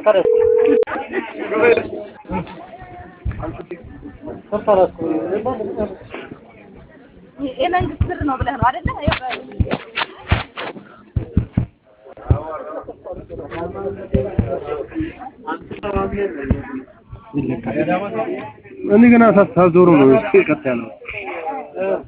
የመንግስት ብር ነው ብለህ ነው አይደለ? እኔ ገና ሳታዞሩ ነው እስኪ ቀጥ ያለው